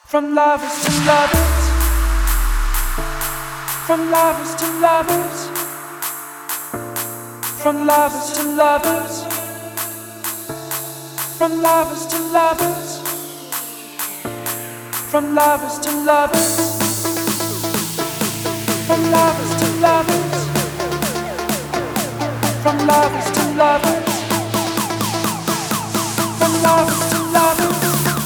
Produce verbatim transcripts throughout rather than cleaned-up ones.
From lovers to lovers, from lovers to lovers, from lovers to lovers, from lovers to lovers, from lovers to lovers, from lovers to lovers, from lovers to lovers, from lovers to lovers,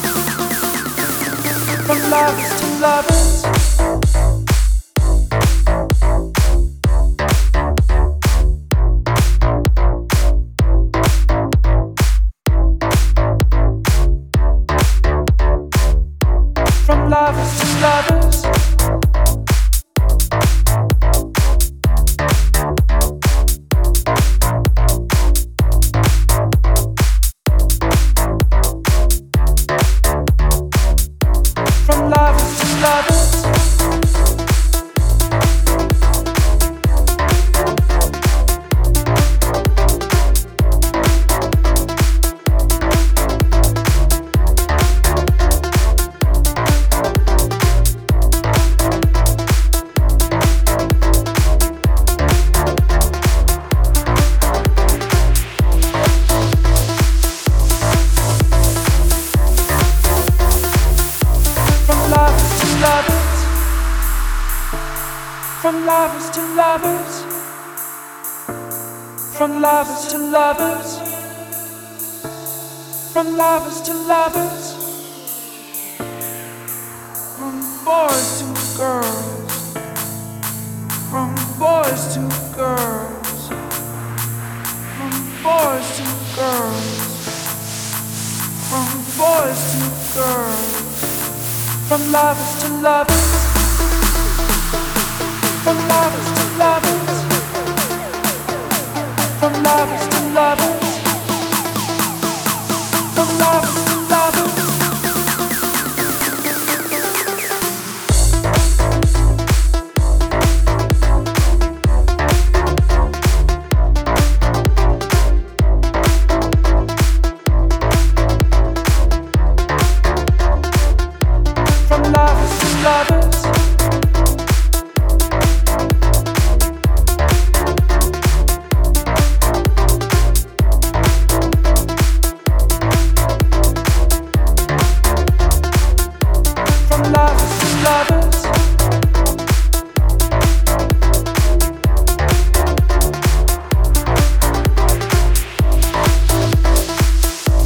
from lovers to lovers. From lovers to lovers, from lovers to lovers, from lovers to lovers, from lovers to lovers, from lovers to lovers, from boys to girls, from boys to girls, from boys to girls, from boys to girls, from lovers to lovers. From lovers to lovers, from lovers to lovers, from lovers to lovers. From lovers to lovers.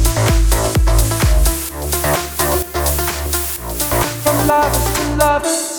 Lovers to lovers.